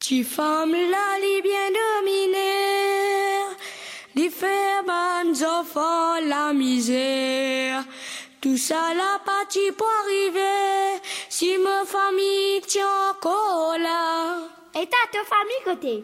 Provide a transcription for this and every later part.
Ti femme là, li bien dominée, li fait ban enfants la misère. Tout ça la partie pour arriver, si ma famille tient encore là. Et t'as ta famille côté.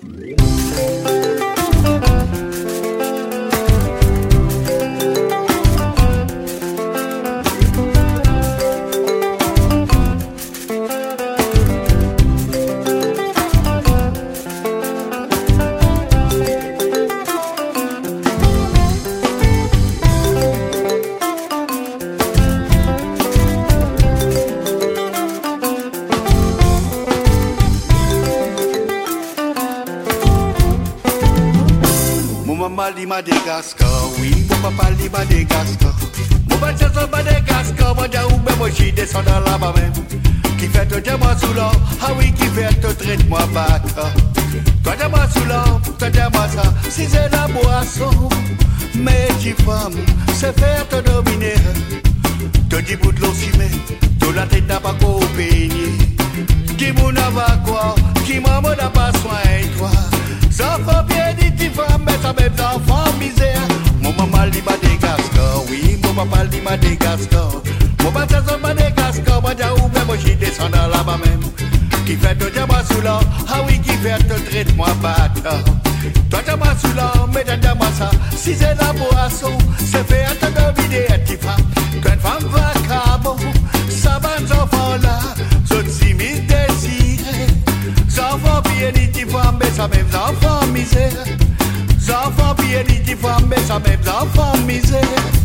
Maman dit Madagascar, oui, mon papa dit Madagascar. Mon papa dit Madagascar, moi j'ai ouvert mon chien descend dans la bas même. Qui fait te diamant sous l'or, ah oui, qui fait te traite-moi bâtard. Toi diamant sous l'or, toi diamant ça, si c'est la boisson. Mais tu femme, c'est faire te dominer. Te dis bout de l'eau si mais, tout la tête n'a pas qu'au peigner. Qui m'en va quoi, qui m'en n'a pas soin toi. Ça fait bien dit tu femme, mais ça même enfant misère. Mon maman dit Madagascar, oui, mon papa dit Madagascar. Mon papa dit Madagascar, moi j'ai ouvert mon chien descend dans la bas même. Qui fait te diamant sous l'or, ah oui, qui fait te traite-moi bâtard. Toi diamant sous l'or, mais t'as diamant ça, si c'est la boisson, c'est faire te dominer tu femme. Quand une femme va cabot, ça va nos enfants là, sont si mis désirés. Enfants bien dit tu femme, mais ça même enfants misère. Enfants bien dit tu femme, mais ça même enfants misère.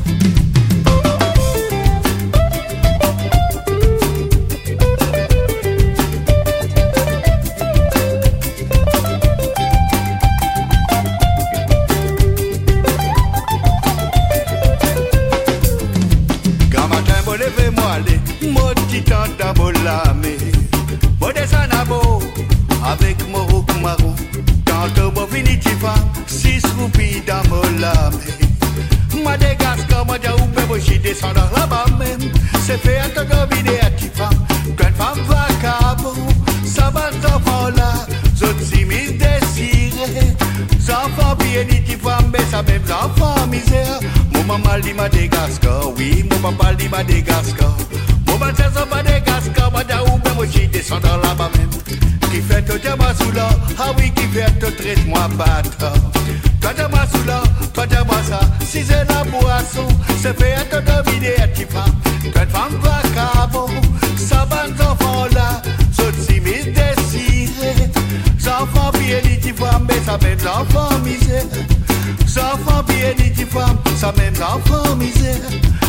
Quand matin, bon levez-moi aller, mon petit tante à mon lamé. Bon descend à beau, avec mon roux marron. Tantôt bon fini tu femme, 6 roupies dans mon lamé. Madagascar, moi j'ai ouvert mon chien descend dans la bas même. C'est fait à te dominer à ti femme. Quand une femme va cabot, ça va nos enfants là, zone si mis désirés. Enfants bien dit tu femme, mais ça même enfants misère. Mon maman dit Madagascar, oui, mon papa dit Madagascar. Mon papa dit Madagascar, moi j'ai ouvert mon chien descend dans la bas même. Qui fait te diamant sous l'or, ah oui, qui fait te traite-moi bâtard. Toi diamant sous l'or, toi diamant ça, si c'est la boisson, c'est fait à te dominer à ti femme. Quand une femme va cabot, ça va nos enfants là, sont si mis désirés. Enfants bien dit ti femme, mais ça même enfants misère. Enfants bien dit ti femme, ça même enfants misère.